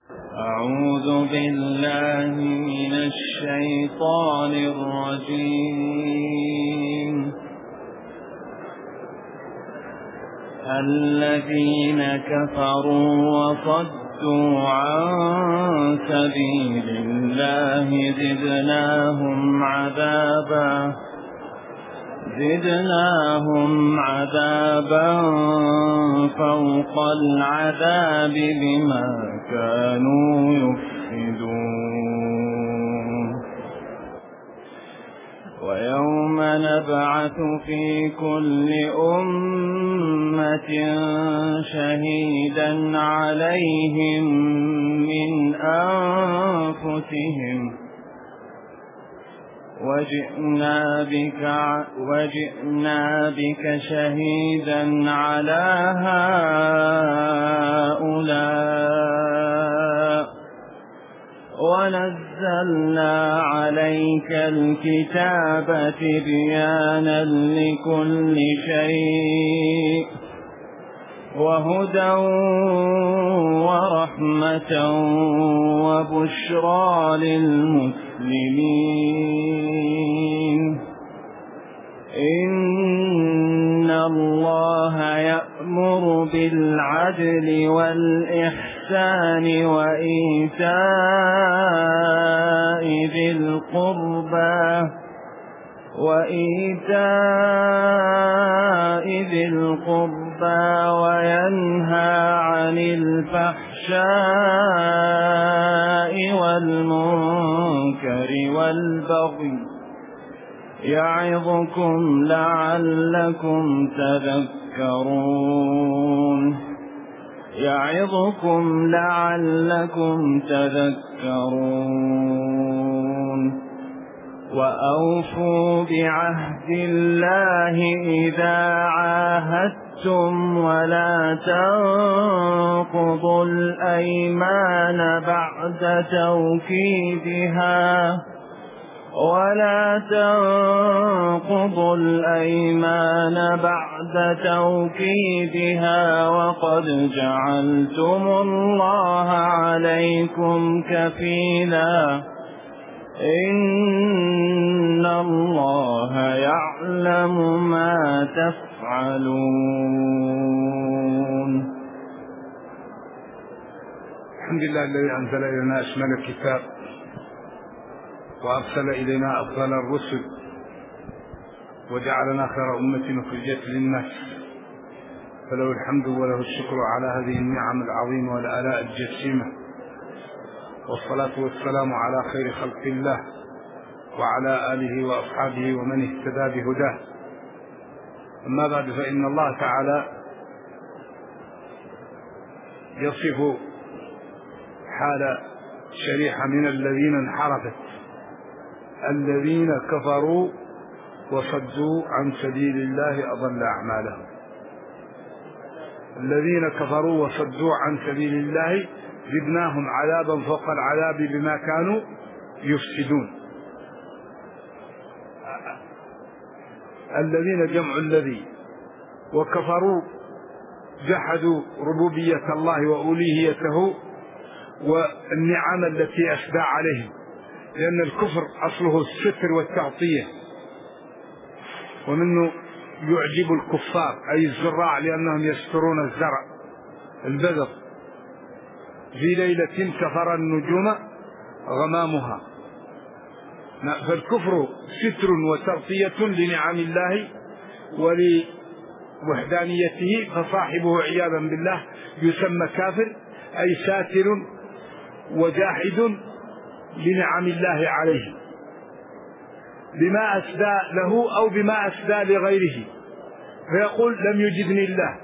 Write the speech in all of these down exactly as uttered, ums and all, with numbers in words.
أعوذ بالله من الشيطان الرجيم. الذين كفروا وصدوا عن سبيل الله زدناهم عذابا زدناهم عذابا فوق العذاب بما كانوا يفسدون. ويوم نبعث في كل أمة شهيدا عليهم من أنفسهم وجئنا بك وجئنا بك شهيدا على هؤلاء ونزلنا عليك الكتاب تبيانا لكل شيء وهدى ورحمة وبشرى للمسلمين. إن الله يأمر بالعدل والإحسان وإيتاء ذي القربى وإيتاء ذي القربى وينهى عن الفحشاء والمنكر والبغي يعظكم لعلكم تذكرون يعظكم لعلكم تذكرون. وأوفوا بعهد الله إذا عاهدتم ولا تنقضوا الأيمان بعد توكيدها ولا تنقضوا الأيمان بعد توكيدها وقد جعلتم الله عليكم كفيلا. إن الله يعلم ما تفعلون. الحمد لله الذي أنزل إلينا أشمل الكتاب وأرسل إلينا أفضل الرسل وجعلنا خير أمة أخرجت للناس، فله الحمد وله الشكر على هذه النعم العظيمة والآلاء الجسيمة، والصلاة والسلام على خير خلق الله وعلى آله وأصحابه ومن اهتدى بهداه. أما بعد، فإن الله تعالى يصف حال شريحة من الذين انحرفت، الذين كفروا وصدوا عن سبيل الله أضل أعمالهم. الذين كفروا وصدوا عن سبيل الله زدناهم عذابا فوق العذاب بما كانوا يفسدون. الذين جمع الذي وكفروا جحدوا ربوبية الله وألوهيته والنعم التي أسدى عليهم، لأن الكفر أصله الستر والتغطية، ومنه يعجب الكفار أي الزراع لأنهم يسترون الزرع البذر. في ليلة سفر النجوم غمامها، فالكفر ستر وتغطية لنعم الله ولوحدانيته، فصاحبه عياذا بالله يسمى كافر، أي ساتر وجاحد لنعم الله عليه بما أسدى له أو بما أسدى لغيره، فيقول لم يجدني الله،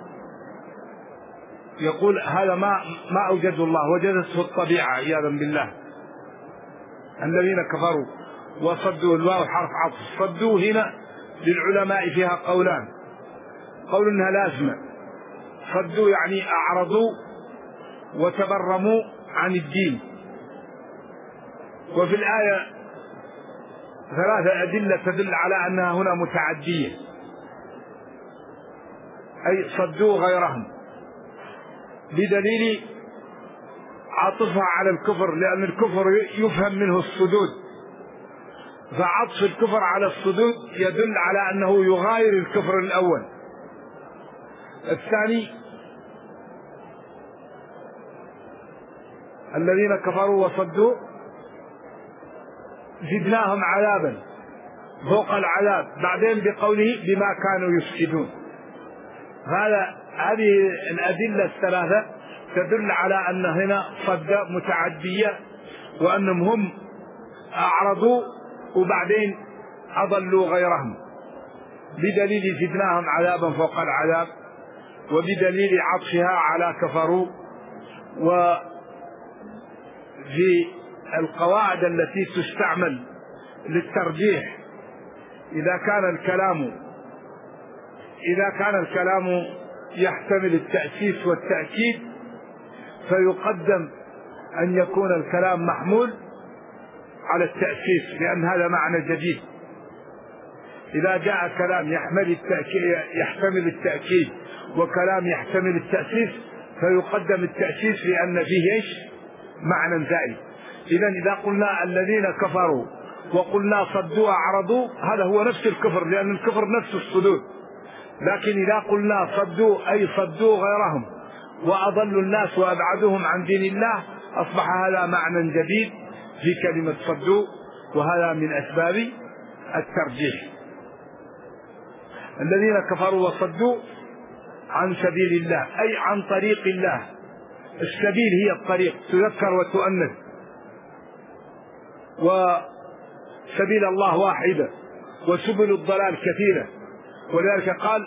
يقول هذا ما ما أوجد الله، وجدته الطبيعة عياذا بالله. الذين كفروا وصدوا، الواو حرف عطف، صدوا هنا للعلماء فيها قولان، قول انها لازمة، صدوا يعني أعرضوا وتبرموا عن الدين. وفي الآية ثلاثة أدلة تدل على أنها هنا متعدية، أي صدوا غيرهم بدليل عطفها على الكفر لأن الكفر يفهم منه الصدود، فعطف الكفر على الصدود يدل على أنه يغاير الكفر الأول. الثاني الذين كفروا وصدوا زدناهم عذابا فوق العذاب، بعدين بقوله بما كانوا يفسدون. هذا هذه الأدلة الثلاثة تدل على أن هنا صد متعدية، وأنهم هم أعرضوا وبعدين أضلوا غيرهم، بدليل زدناهم عذابا فوق العذاب، وبدليل عطفها على كفروا. وفي القواعد التي تستعمل للترجيح إذا كان الكلام إذا كان الكلام يحتمل التأسيس والتأكيد فيقدم أن يكون الكلام محمول على التأسيس، لأن هذا معنى جديد. إذا جاء كلام يحمل التأكيد يحتمل التأكيد وكلام يحتمل التأسيس فيقدم التأسيس لأن فيه إيش؟ معنى زائد. إذا إذا قلنا الذين كفروا وقلنا صدوا أعرضوا هذا هو نفس الكفر، لأن الكفر نفس الصدود. لكن إذا قلنا صدوا أي صدوا غيرهم وأضلوا الناس وأبعدوهم عن دين الله أصبح هذا معنى جديد في كلمة صدوا، وهذا من أسباب الترجيح. الذين كفروا وصدوا عن سبيل الله أي عن طريق الله. السبيل هي الطريق، تذكر وتؤنث، وسبيل الله واحدة وسبل الضلال كثيرة، ولذلك قال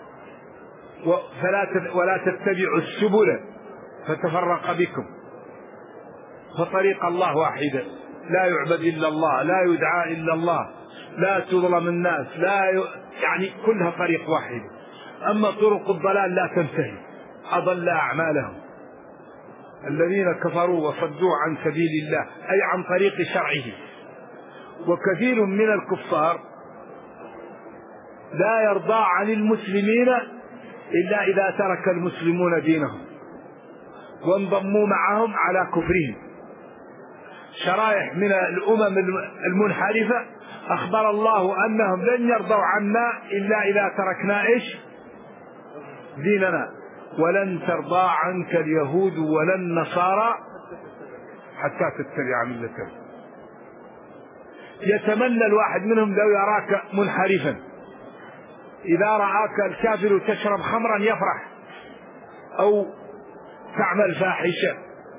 ولا تتبعوا السبل فتفرق بكم، فطريق الله واحدة، لا يعبد إلا الله، لا يدعى إلا الله، لا تظلم الناس، لا ي... يعني كلها طريق واحد. أما طرق الضلال لا تنتهي، أضل أعمالهم. الذين كفروا وصدوا عن سبيل الله أي عن طريق شرعه. وكثير من الكفار لا يرضى عن المسلمين إلا إذا ترك المسلمون دينهم وانضموا معهم على كفرهم. شرائح من الأمم المنحرفة أخبر الله أنهم لن يرضوا عنا إلا إذا تركنا إيش؟ ديننا. ولن ترضى عنك اليهود ولا النصارى حتى تتبع ملتهم. يتمنى الواحد منهم لو يراك منحرفا، إذا رآك الكافر تشرب خمرا يفرح أو تعمل فاحشة،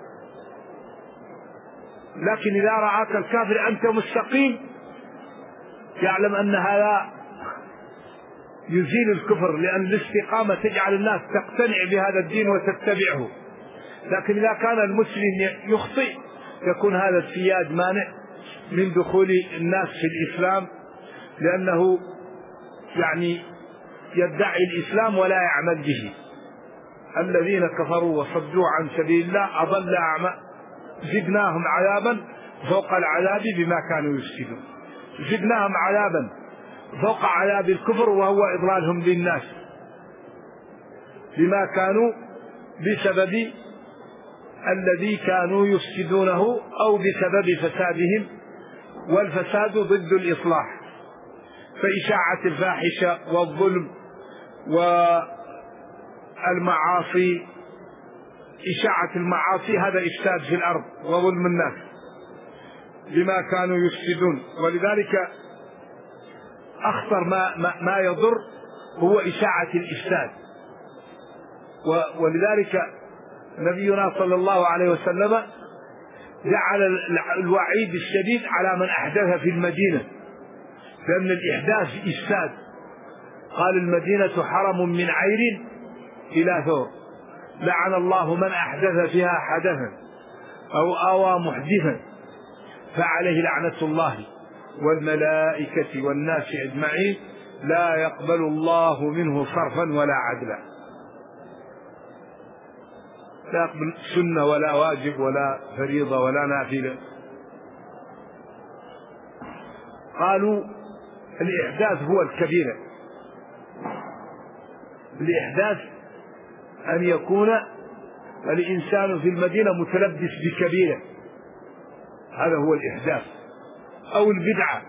لكن إذا رآك الكافر أنت مستقيم يعلم أن هذا يزيل الكفر، لأن الاستقامة تجعل الناس تقتنع بهذا الدين وتتبعه. لكن إذا كان المسلم يخطئ يكون هذا السياج مانع من دخول الناس في الإسلام، لأنه يعني يدعي الإسلام ولا يعمل به. الذين كفروا وصدوا عن سبيل الله أضل أعمى زدناهم عذابا فوق العذاب بما كانوا يفسدون. زدناهم عذابا فوق عذاب الكفر وهو إضلالهم للناس بما كانوا بسبب الذي كانوا يفسدونه أو بسبب فسادهم، والفساد ضد الإصلاح. فإشاعة الفاحشة والظلم والمعاصي، إشاعة المعاصي هذا إفساد في الأرض وظلم الناس بما كانوا يفسدون. ولذلك أخطر ما, ما, ما يضر هو إشاعة الإفساد. ولذلك نبينا صلى الله عليه وسلم جعل الوعيد الشديد على من أحدث في المدينة، لأن الإحداث إفساد. قال المدينة حرم من عير إلى ثور، لعن الله من أحدث فيها حدثا أو آوى محدثا فعليه لعنة الله والملائكة والناس أجمعين لا يقبل الله منه صرفا ولا عدلا. لا يقبل سنة ولا واجب ولا فريضة ولا نافلة. قالوا الإحداث هو الكبيرة. الإحداث أن يكون الإنسان في المدينة متلبس بكبيرة، هذا هو الإحداث أو البدعة.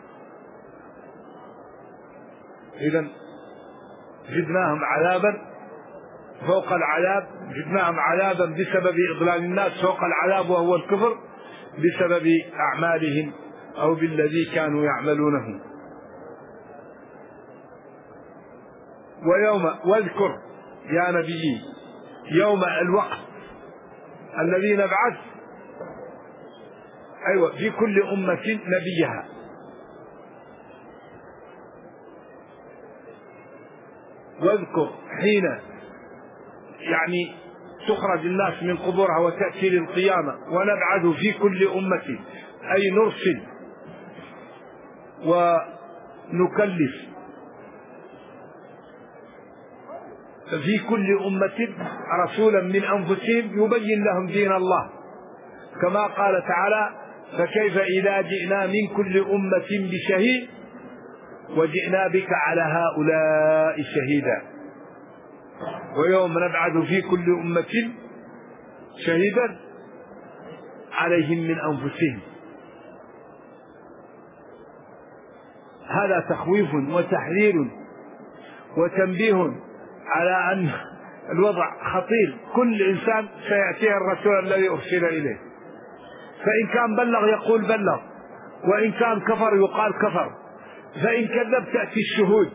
إذن زدناهم عذابا فوق العذاب، زدناهم عذابا بسبب إضلال الناس فوق العذاب وهو الكفر بسبب أعمالهم أو بالذي كانوا يعملونه. ويوم واذكر يا نبي يوم الوقت الذي نبعث أيوة في كل أمة نبيها، واذكر حين يعني تخرج الناس من قبورها وتأتي للقيامة، ونبعث في كل أمة أي نرسل ونكلف في كل أمة رسولا من أنفسهم يبين لهم دين الله، كما قال تعالى فكيف إذا جئنا من كل أمة بشهيد وجئنا بك على هؤلاء شهيدا. ويوم نبعث في كل أمة شهيدا عليهم من أنفسهم. هذا تخويف وتحذير وتنبيه على أن الوضع خطير، كل إنسان سيأتيه الرسول الذي أرسل إليه، فإن كان بلغ يقول بلغ، وإن كان كفر يقال كفر، فإن كذب تأتي الشهود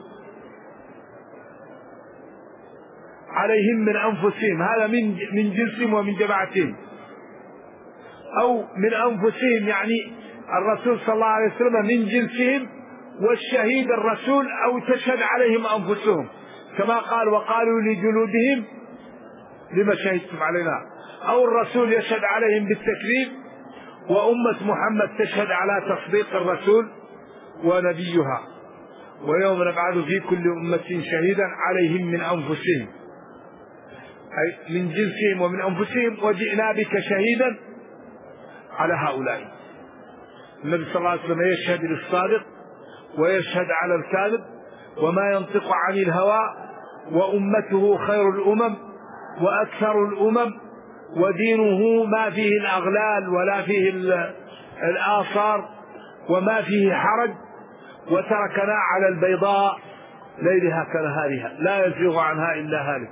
عليهم من أنفسهم، هذا من من جنسهم ومن جماعتهم، أو من أنفسهم يعني الرسول صلى الله عليه وسلم من جنسهم، والشهيد الرسول أو تشهد عليهم أنفسهم، كما قال وقالوا لجلودهم لما شهدتم علينا، أو الرسول يشهد عليهم بالتكذيب، وأمة محمد تشهد على تصديق الرسول ونبيها. ويوم نبعث في كل أمة شهيدا عليهم من أنفسهم أي من جنسهم ومن أنفسهم وجئنا بك شهيدا على هؤلاء. النبي صلى الله عليه وسلم يشهد للصادق ويشهد على الكاذب وما ينطق عن الهوى، وأمته خير الأمم وأكثر الأمم، ودينه ما فيه الأغلال ولا فيه الآثار وما فيه حرج، وتركنا على البيضاء ليلها كنهارها لا يزيغ عنها إلا هالك.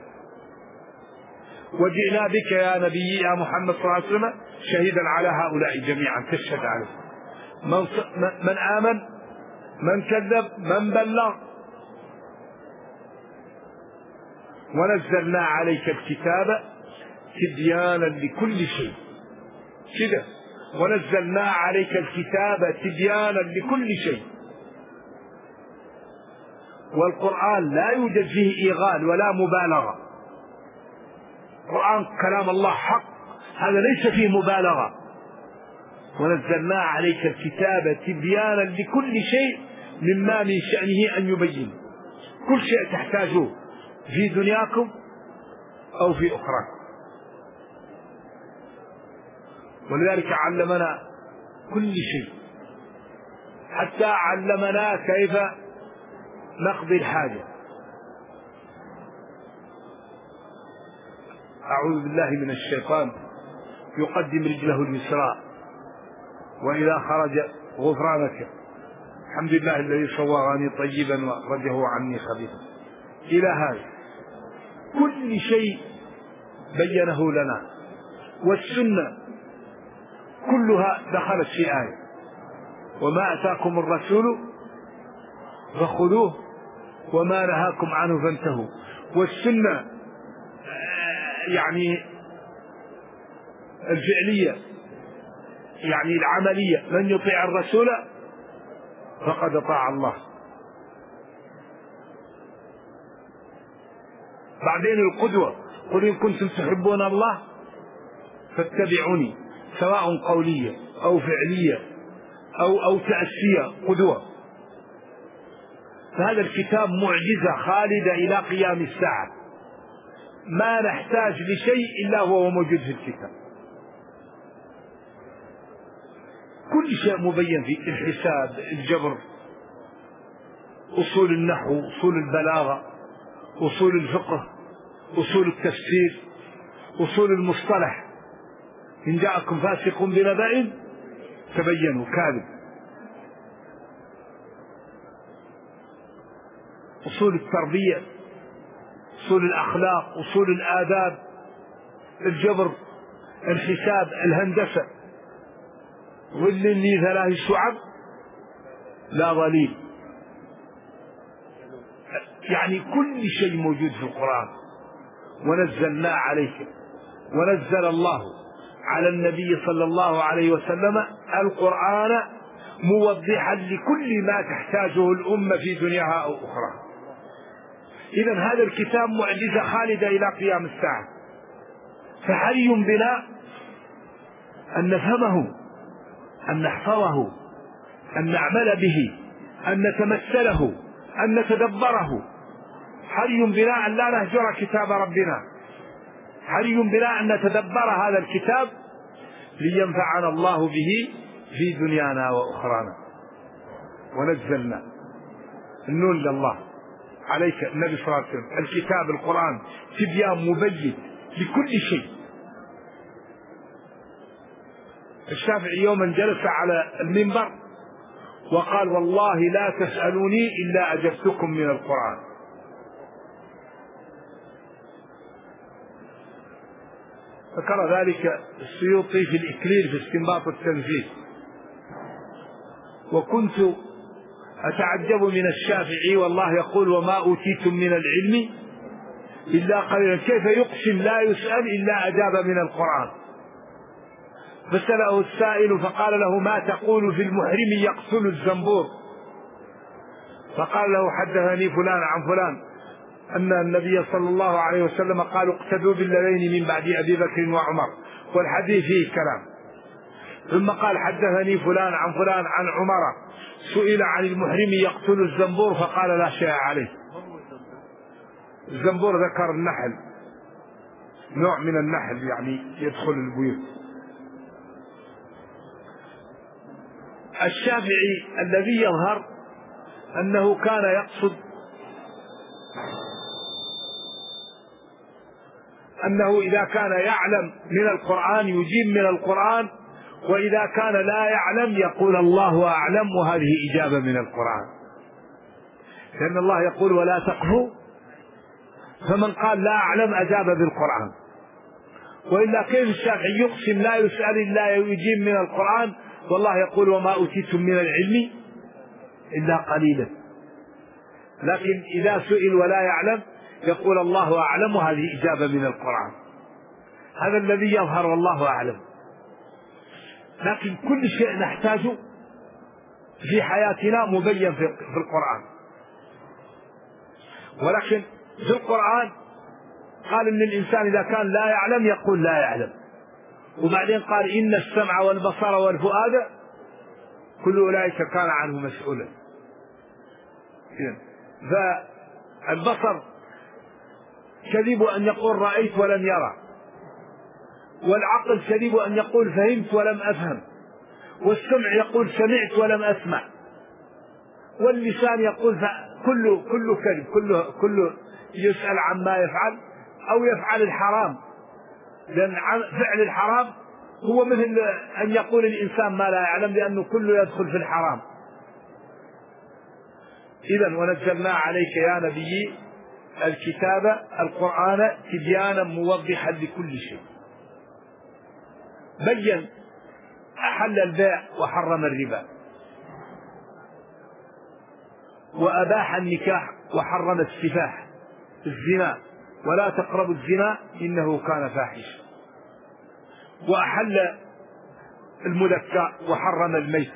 وجئنا بك يا نبي يا محمد صلى الله عليه وسلم شهيدا على هؤلاء جميعا، تشهد عليه من, من آمن من كذب من بلغ. ونزلنا عليك الكتاب تبيانا لكل شيء كده، ونزلنا عليك الكتاب تبيانا لكل شيء. والقرآن لا يوجد فيه إيغال ولا مبالغة، القرآن كلام الله حق، هذا ليس فيه مبالغة. ونزلنا عليك الكتاب تبيانا لكل شيء مما من شأنه أن يبين كل شيء تحتاجوه في دنياكم أو في أخراكم. ولذلك علمنا كل شيء، حتى علمنا كيف نقضي الحاجة. أعوذ بالله من الشيطان، يقدم رجله اليسرى وإذا خرج غفرانك، الحمد لله الذي صورني طيبا وأخرجه عني خبيثا، إلى هذا كل شيء بينه لنا. والسنة كلها دخلت في آية وما أتاكم الرسول فخذوه وما نهاكم عنه فانتهوا. والسنة يعني الفعلية يعني العملية، من يطيع الرسول فقد أطاع الله. بعدين القدوة، قل إن كنتم تحبون الله فاتبعوني، سواء قولية أو فعلية أو أو تأسية قدوة. فهذا الكتاب معجزة خالدة إلى قيام الساعة، ما نحتاج لشيء إلا هو موجود في الكتاب. كل شيء مبين فيه، الحساب، الجبر، أصول النحو، أصول البلاغة، أصول الفقه، أصول التفسير، أصول المصطلح إن جاءكم فاسق بنبأ تبينوا كاذب. أصول التربية، أصول الأخلاق، أصول الآداب، الجبر، الحساب، الهندسة، ظل لي ثلاث شعب لا ظليل. يعني كل شيء موجود في القرآن. ونزلنا عليك، ونزل الله على النبي صلى الله عليه وسلم القرآن موضحا لكل ما تحتاجه الأمة في دنياها أو أخرى. إذن هذا الكتاب معجزة خالدة إلى قيام الساعة، فحري بنا أن نفهمه، أن نحفظه، أن نعمل به، أن نتمثله، أن نتدبره. حري بنا أن لا نهجر كتاب ربنا، حري بنا أن نتدبر هذا الكتاب لينفعنا الله به في دنيانا وأخرانا. ونزلنا النون لله عليك النبي صلى الله عليه وسلم الكتاب القرآن تبيان مبين لكل شيء. الشافعي يوما جلس على المنبر وقال والله لا تسألوني إلا أجبتكم من القرآن. ذكر ذلك السيوطي في الإكليل في استنباط التنزيل. وكنت أتعجب من الشافعي والله يقول وما أوتيتم من العلم إلا قليلا، كيف يقسم لا يسأل إلا أجاب من القرآن؟ فسأله السائل فقال له ما تقول في المحرم يقتل الزنبور؟ فقال له حدثني فلان عن فلان أن النبي صلى الله عليه وسلم قال اقتدوا بالذين من بعد أبي بكر وعمر، والحديث فيه كلام. ثم قال حدثني فلان عن فلان عن عمر سئل عن المحرم يقتل الزنبور فقال لا شيء عليه. الزنبور ذكر النحل، نوع من النحل يعني يدخل البيوت. الشافعي الذي يظهر أنه كان يقصد أنه إذا كان يعلم من القرآن يجيب من القرآن، وإذا كان لا يعلم يقول الله أعلم، وهذه إجابة من القرآن، لأن الله يقول ولا تقفوا، فمن قال لا أعلم أجاب بالقرآن. وإلا كيف الشافعي يقسم لا يسأل إلا يجيب من القرآن والله يقول وما أوتيتم من العلم إلا قليلا؟ لكن إذا سئل ولا يعلم يقول الله أعلم، وهذه إجابة من القرآن. هذا الذي يظهر والله أعلم. لكن كل شيء نحتاجه في حياتنا مبين في القرآن. ولكن في القرآن قال إن الإنسان إذا كان لا يعلم يقول لا يعلم، وبعدين قال إن السمع والبصر والفؤاد كل أولئك كان عنه مسؤولا. فالبصر كذب أن يقول رأيت ولم يرى، والعقل كذب أن يقول فهمت ولم أفهم، والسمع يقول سمعت ولم أسمع، واللسان يقول كله كله كذب، كله كله يسأل عما يفعل أو يفعل الحرام، لأن فعل الحرام هو مثل أن يقول الإنسان ما لا يعلم، لأنه كله يدخل في الحرام. إذن ونزلنا عليك يا نبي الكتاب القرآن تبيانا موضحا لكل شيء. بين أحل البيع وحرم الربا، وأباح النكاح وحرم السفاح الزنا، ولا تقربوا الزنا إنه كان فاحشا، وأحل المذكى وحرم الميت،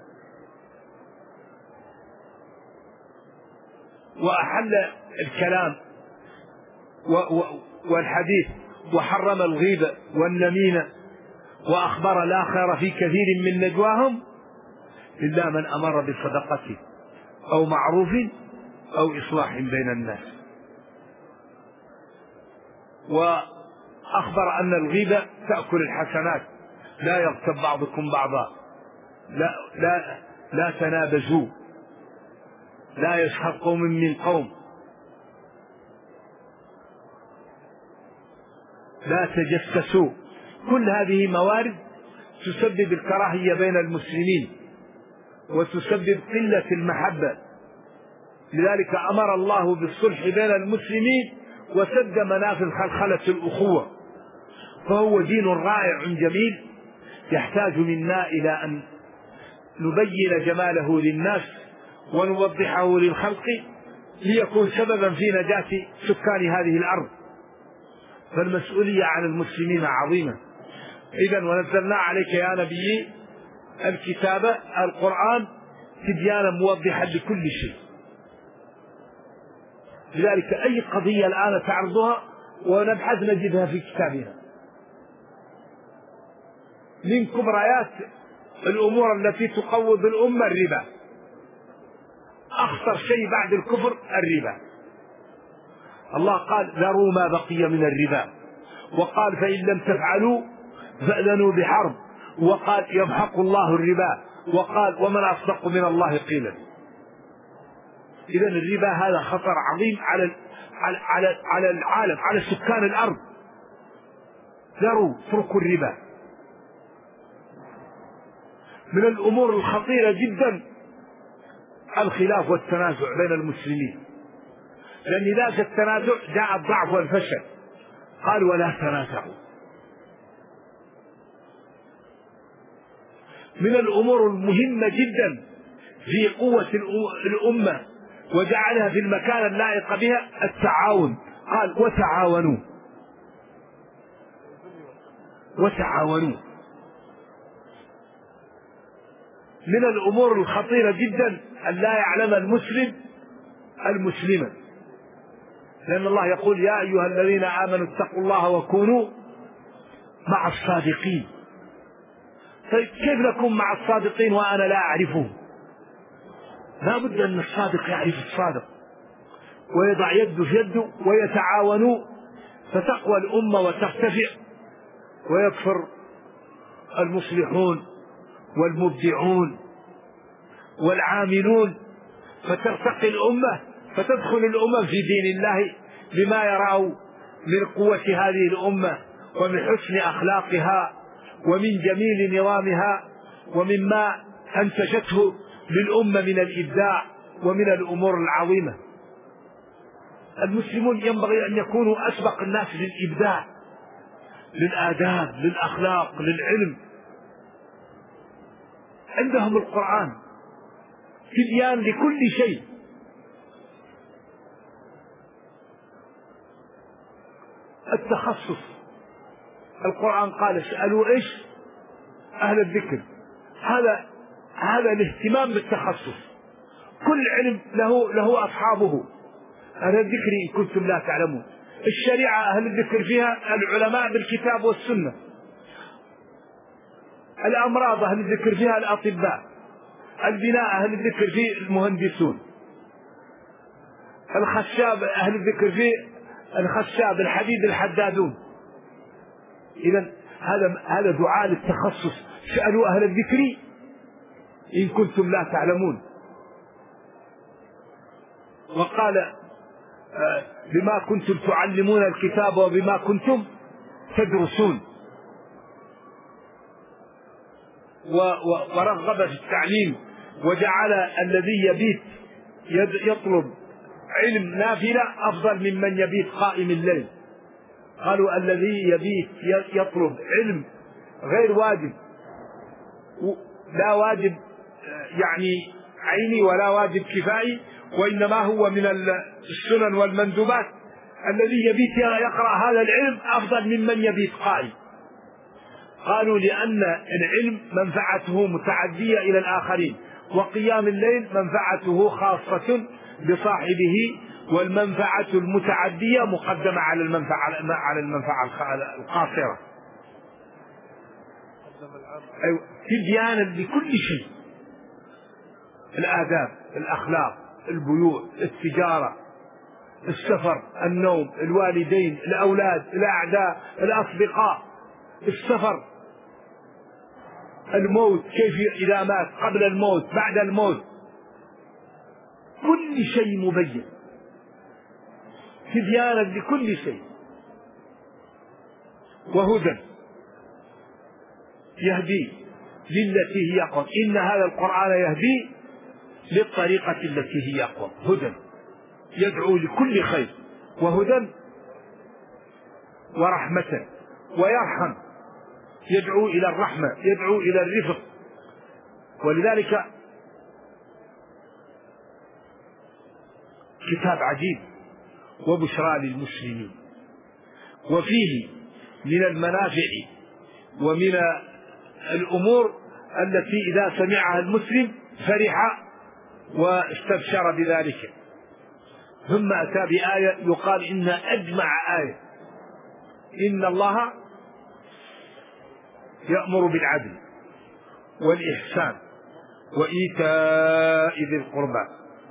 وأحل الكلام والحديث وحرم الغيبة والنميمة، وأخبر لا خير في كثير من نجواهم إلا من أمر بصدقة أو معروف أو إصلاح بين الناس. وأخبر أن الغيبة تأكل الحسنات، لا يغتب بعضكم بعضا، لا, لا, لا تنابزوا، لا يسخر قوم من قوم. لا تجسسوا. كل هذه موارد تسبب الكراهية بين المسلمين وتسبب قلة المحبة. لذلك أمر الله بالصلح بين المسلمين وسد منافذ خلخلة الأخوة. فهو دين رائع جميل يحتاج منا إلى أن نبين جماله للناس ونوضحه للخلق ليكون سببا في نجاة سكان هذه الأرض. فالمسؤولية عن المسلمين عظيمة. إذن ونزلنا عليك يا نبي الكتاب القرآن تبيانا موضحا لكل شيء. لذلك أي قضية الآن تعرضها ونبحث نجدها في كتابنا. من كبريات الأمور التي تقوض الأمة الربا. أخطر شيء بعد الكفر الربا. الله قال ذروا ما بقي من الربا، وقال فإن لم تفعلوا فأذنوا بحرب، وقال يمحق الله الربا، وقال ومن أصدق من الله قيلا. إذن الربا هذا خطر عظيم على على على العالم، على سكان الأرض. ذروا اتركوا الربا. من الأمور الخطيرة جدا الخلاف والتنازع بين المسلمين، لأن ذاك التنازع جاء الضعف والفشل. قال ولا تنازعوا. من الأمور المهمة جدا في قوة الأمة وجعلها في المكان اللائق بها التعاون. قال وتعاونوا وتعاونوا. من الأمور الخطيرة جدا أن لا يعلم المسلم المسلمة، لأن الله يقول يا أيها الذين آمنوا اتقوا الله وكونوا مع الصادقين. طيب كيف نكون مع الصادقين وأنا لا أعرفهم؟ لا بد أن الصادق يعرف الصادق ويضع يده في يده ويتعاونوا فتقوى الأمة وترتفع ويكثر المصلحون والمبدعون والعاملون، فترتقي الأمة فتدخل الأمم في دين الله بما يراه من قوة هذه الأمة ومن حسن أخلاقها ومن جميل نظامها ومما أنتجته للأمة من الإبداع ومن الأمور العظيمة. المسلمون ينبغي أن يكونوا أسبق الناس للإبداع، للآداب، للأخلاق، للعلم. عندهم القرآن تبيان لكل شيء. التخصص القرآن قال اسألوا ايش أهل الذكر. هذا هذا الاهتمام بالتخصص. كل علم له له أصحابه. أهل الذكر إن كنتم لا تعلمون. الشريعة أهل الذكر فيها العلماء بالكتاب والسنة. الأمراض أهل الذكر فيها الأطباء. البناء أهل الذكر فيه المهندسون. الخشاب أهل الذكر فيه الخشاب، الحديد الحدادون. إذن هذا هذا دعاء للتخصص. سألوا أهل الذكر إن كنتم لا تعلمون. وقال بما كنتم تعلمون الكتاب وبما كنتم تدرسون. ورغب في التعليم وجعل الذي يبيت يطلب علم نافلة أفضل ممن يبيت قائم الليل. قالوا الذي يبيت يطلب علم غير واجب، لا واجب يعني عيني ولا واجب كفائي، وإنما هو من السنن والمندوبات. الذي يبيت يقرأ هذا العلم أفضل ممن يبيت قائم. قالوا لأن العلم منفعته متعدية إلى الآخرين، وقيام الليل منفعته خاصة بصاحبه، والمنفعة المتعدية مقدمة على المنفعة على المنفعة القاصرة. أيوة. تبيانا لكل شيء. الآداب، الأخلاق، البيوع، التجارة، السفر، النوم، الوالدين، الأولاد، الأعداء، الأصدقاء، السفر، الموت، كيف إذا مات، قبل الموت، بعد الموت، كل شيء مبين. تبيانا لكل شيء. وهدى يهدي للتي هي أقوم. إن هذا القرآن يهدي للطريقة التي هي أقوم. هدى يدعو لكل خير، وهدى ورحمة، ويرحم يدعو إلى الرحمة، يدعو إلى الرفق. ولذلك كتاب عجيب وبشرى للمسلمين، وفيه من المنافع ومن الأمور التي إذا سمعها المسلم فرح واستبشر بذلك. ثم أتى بآية يقال إن أجمع آية: إن الله يأمر بالعدل والإحسان وإيتاء ذي القربى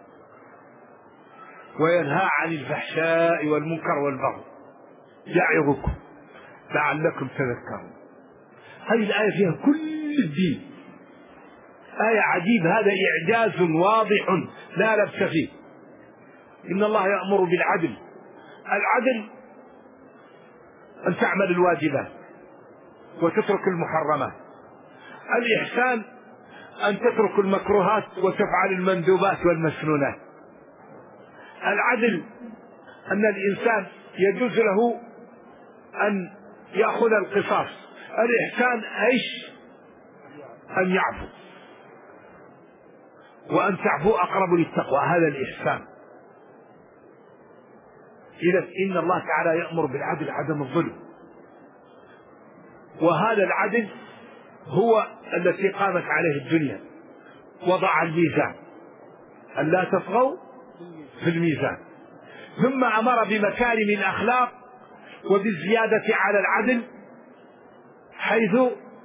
وينهى عن الفحشاء والمنكر والبغي يعظكم لعلكم تذكرون. هذه الآية فيها كل الدين، آية عجيب، هذا إعجاز واضح لا لبس فيه. إن الله يأمر بالعدل، العدل أن تعمل الواجبات وتترك المحرمات، الإحسان أن تترك المكروهات وتفعل المندوبات والمسنونات، العدل أن الإنسان يجوز له أن يأخذ القصاص، الإحسان إيش؟ أن يعفو، وأن تعفو أقرب للتقوى، هذا الإحسان. إذا إن الله تعالى يأمر بالعدل، عدم الظلم، وهذا العدل هو التي قامت عليه الدنيا. وضع الميزان ألا تطغوا في الميزان، ثم أمر بمكارم الأخلاق وبالزيادة على العدل، حيث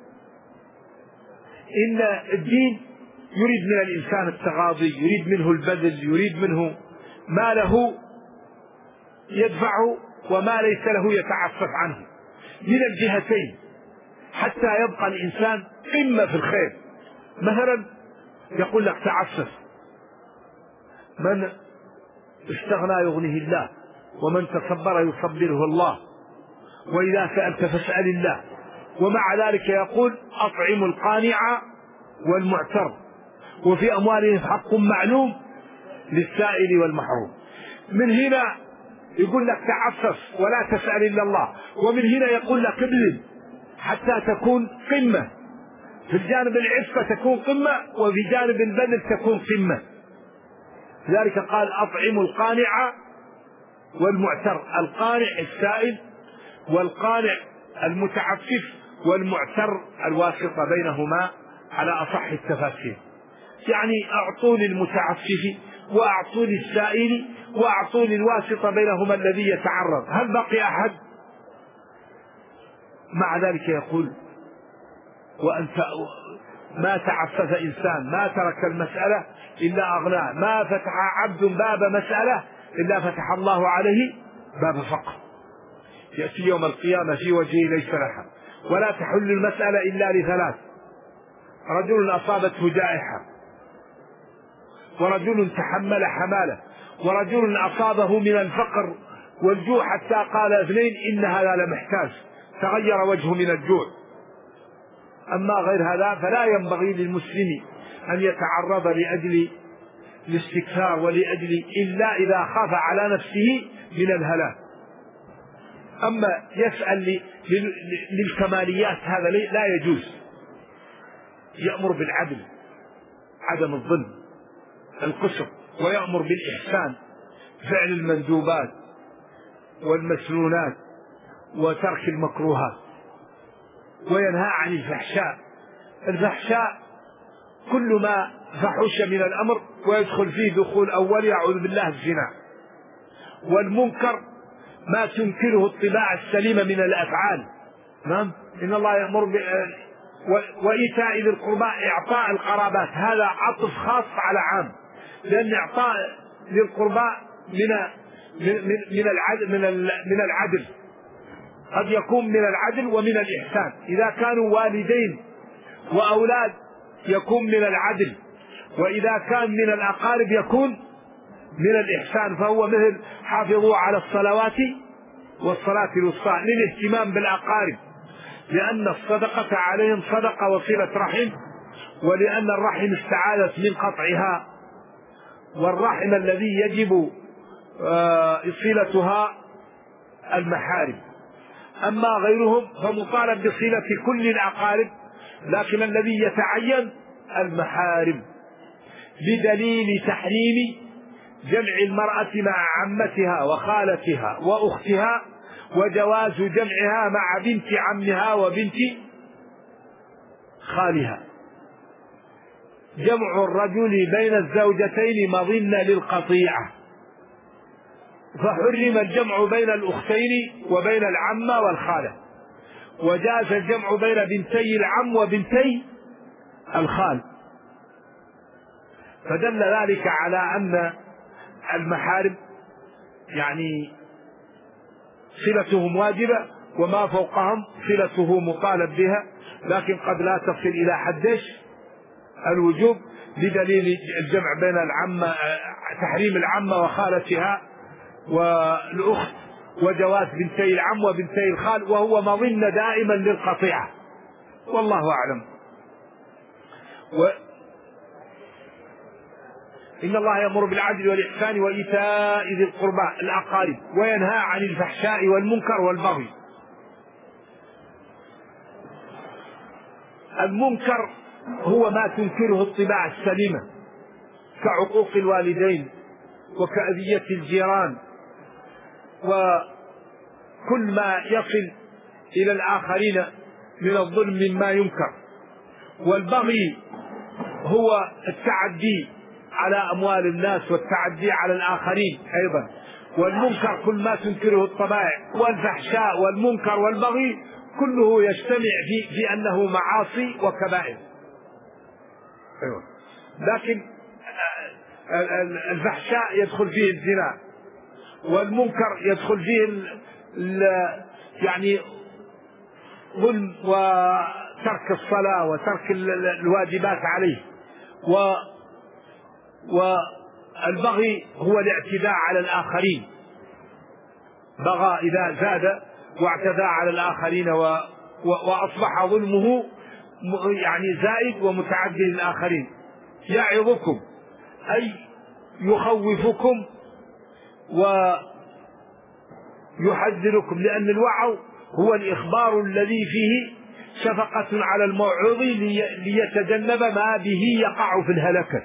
إن الدين يريد من الإنسان التغاضي، يريد منه البذل، يريد منه ما له يدفعه وما ليس له يتعفف عنه من الجهتين، حتى يبقى الإنسان قمة في الخير. مثلا يقول لك تعفف، من استغنى يغنيه الله، ومن تصبر يصبره الله، وإذا سألت فاسأل الله. ومع ذلك يقول أطعموا القانع والمعتر، وفي أموالهم حق معلوم للسائل والمحروم. من هنا يقول لك تعفف ولا تسأل إلا الله، ومن هنا يقول لك ابذل حتى تكون قمة، في الجانب العفة تكون قمة، وفي جانب البذل تكون قمة. لذلك قال أطعموا القانع والمعتر، القانع السائل، والقانع المتعفف، والمعتر الواسطة بينهما على أصح التفاسير. يعني أعطوني المتعفف وأعطوني السائل وأعطوني الواسطة بينهما الذي يتعرض، هل بقي أحد؟ مع ذلك يقول وأنت ما تعفف إنسان، ما ترك المسألة إلا أغناه، ما فتح عبد باب مسألة إلا فتح الله عليه باب فقر، يأتي يوم القيامة في وجهه ليس لها، ولا تحل المسألة إلا لثلاث: رجل أصابته جائحة، ورجل تحمل حمالة، ورجل أصابه من الفقر والجوع حتى قال اثنين إن هذا لمحتاج تغير وجهه من الجوع. أما غير هذا فلا ينبغي للمسلم أن يتعرض لأجل الاستكثار ولأجل إلا إذا خاف على نفسه من الهلاك. أما يسأل للكماليات هذا لا يجوز. يأمر بالعدل، عدم الظلم، القسط، ويأمر بالإحسان، فعل المندوبات والمسنونات وترك المكروهات، وينهى عن الفحشاء. الفحشاء كل ما فحش من الأمر ويدخل فيه دخول أول يعوذ بالله الزنا. والمنكر ما تنكره الطباع السليمة من الأفعال. نعم، إن الله يأمر ب... وإيتاء ذي القربى، إعطاء القرابات، هذا عطف خاص على عام، لأن إعطاء ذي القربى من من من العدل من من العدل قد يكون من العدل ومن الإحسان. إذا كانوا والدين وأولاد يكون من العدل، وإذا كان من الأقارب يكون من الإحسان. فهو مثل حافظوا على الصلوات والصلاة الوسطى للاهتمام بالأقارب، لأن الصدقة عليهم صدقة وصلة رحم، ولأن الرحم استعاذت من قطعها، والرحم الذي يجب صلتها المحارم. أما غيرهم فمطالب بصلة كل الأقارب، لكن الذي يتعين المحارم، بدليل تحريم جمع المرأة مع عمتها وخالتها وأختها، وجواز جمعها مع بنت عمها وبنت خالها. جمع الرجل بين الزوجتين مظنة للقطيعة، فحرم الجمع بين الأختين وبين العمة والخالة، وجاز الجمع بين بنتي العم وبنتي الخال، فدل ذلك على أن المحارم يعني صلتهم واجبة، وما فوقهم صلته مطالب بها، لكن قد لا تصل إلى حد الوجوب، بدليل الجمع بين العمة، تحريم العمة وخالتها والأخت، وجواز بنتي العم وبنتي الخال، وهو مظنة دائما للقطيعة، والله أعلم. و إن الله يأمر بالعدل والإحسان وإيتاء ذي القربى الأقارب، وينهى عن الفحشاء والمنكر والبغي. المنكر هو ما تنكره الطباع السليمة، كعقوق الوالدين وكأذية الجيران وكل ما يصل إلى الآخرين من الظلم مما ينكر. والبغي هو التعدي على أموال الناس والتعدي على الآخرين أيضا. والمنكر كل ما تنكره الطبائع، والفحشاء والمنكر والبغي كله يجتمع في, في أنه معاصي وكبائر. أيوة. لكن الفحشاء يدخل فيه الزنا، والمنكر يدخل فيه ال ال يعني ظلم وترك الصلاة وترك الواجبات عليه. و والبغي هو الاعتداء على الآخرين، بغى إذا زاد واعتدى على الآخرين و وأصبح ظلمه يعني زائد ومتعدي للآخرين. يعظكم أي يخوفكم ويحذركم، لأن الوعظ هو الإخبار الذي فيه شفقة على الموعوظ ليتجنب ما به يقع في الهلكة.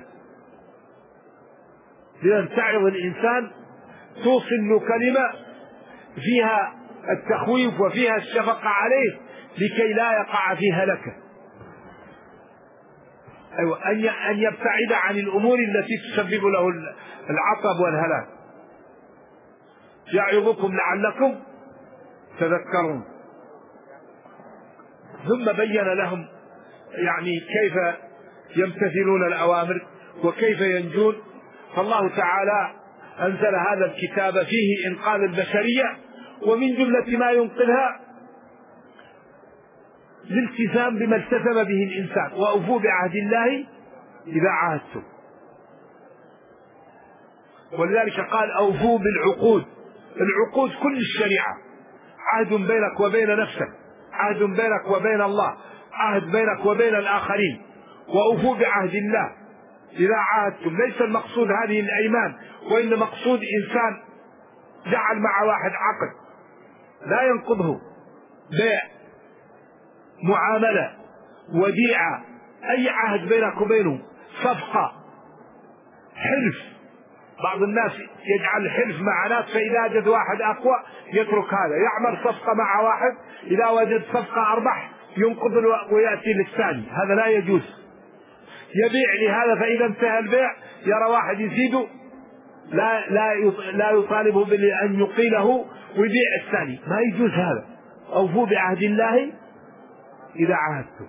لأن تعظ الإنسان توصل كلمة فيها التخويف وفيها الشفقة عليه لكي لا يقع في هلكة. أيوة، أن يبتعد عن الأمور التي تسبب له العطب والهلاك. يعظكم لعلكم تذكرون. ثم بين لهم يعني كيف يمتثلون الأوامر وكيف ينجون. فالله تعالى أنزل هذا الكتاب فيه إنقاذ البشرية، ومن جملة ما ينقذها الالتزام بما التزم به الإنسان، وأوفوا بعهد الله إذا عاهدتم. ولذلك قال أوفوا بالعقود. العقود كل الشريعة، عهد بينك وبين نفسك، عهد بينك وبين الله، عهد بينك وبين الآخرين. وأوفوا بعهد الله إذا عاهدتم. ليس المقصود هذه الأيمان، وإن مقصود إنسان جعل مع واحد عقد لا ينقضه، بيع، معاملة، وديعة، أي عهد بينك وبينه، صفقة، حلف. بعض الناس يجعل الحلف مع ناس، فإذا وجد واحد أقوى يترك هذا، يعمل صفقة مع واحد، إذا وجد صفقة أربح ينقض ويأتي للثاني. هذا لا يجوز. يبيع لهذا، فإذا انتهى البيع يرى واحد يزيده، لا لا لا يطالبه بأن يقيله ويبيع الثاني، ما يجوز هذا. أوفوا بعهد الله إذا عاهدتم،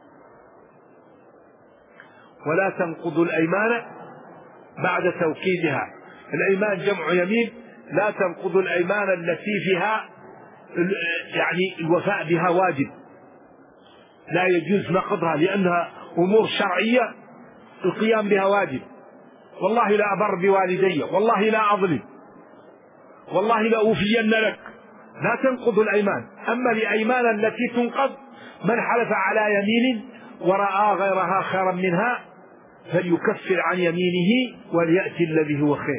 ولا تنقضوا الأيمان بعد توكيدها. الأيمان جمع يمين، لا تنقضوا الأيمان التي فيها يعني الوفاء بها واجب، لا يجوز نقضها لأنها أمور شرعية القيام بها واجب. والله لا أبر بوالدي، والله لا أظلم، والله لا أوفين لك، لا تنقض الأيمان. أما الأيمان التي تنقض من حلف على يمين ورأى غيرها خيرا منها فليكفر عن يمينه وليأتي الذي هو خير.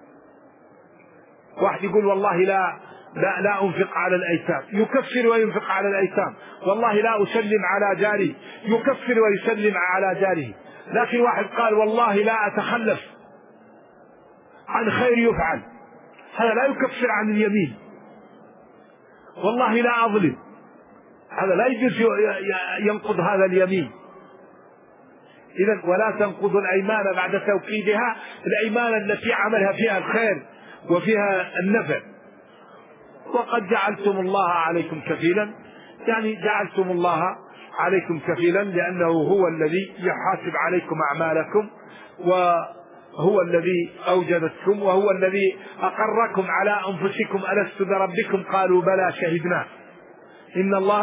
واحد يقول والله لا لا, لا أنفق على الأيتام، يكفر وينفق على الأيتام. والله لا أسلم على جاري، يكفر ويسلم على جاره. لكن واحد قال والله لا أتخلف عن خير يفعل، هذا لا يكفر عن اليمين. والله لا أظلم، هذا لا يجوز ينقض هذا اليمين. إذن ولا تنقضوا الأيمان بعد توكيدها، الأيمان التي عملها فيها الخير وفيها النفع. وقد جعلتم الله عليكم كفيلا، يعني جعلتم الله عليكم كفيلا لأنه هو الذي يحاسب عليكم أعمالكم، وهو الذي أوجدتكم، وهو الذي أقركم على أنفسكم ألست بربكم قالوا بلى شهدنا. إن الله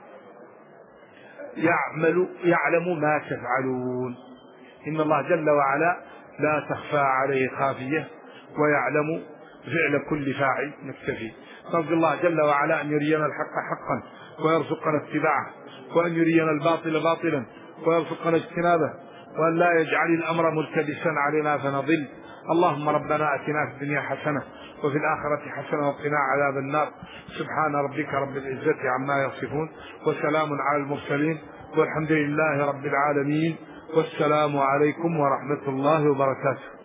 يعمل يعلم ما تفعلون. إن الله جل وعلا لا تخفى عليه خافية ويعلم فعل كل فاعل. نكتفي. نرجو الله جل وعلا أن يرينا الحق حقا ويرزقنا اتباعه، وأن يرينا الباطل باطلا ويرزقنا اجتنابه، وأن لا يجعل الأمر ملتبسا علينا فنضل. اللهم ربنا أتنا في الدنيا حسنة وفي الآخرة حسنة وقنا عذاب النار. سبحان ربك رب العزة عما يصفون وسلام على المرسلين والحمد لله رب العالمين، والسلام عليكم ورحمة الله وبركاته.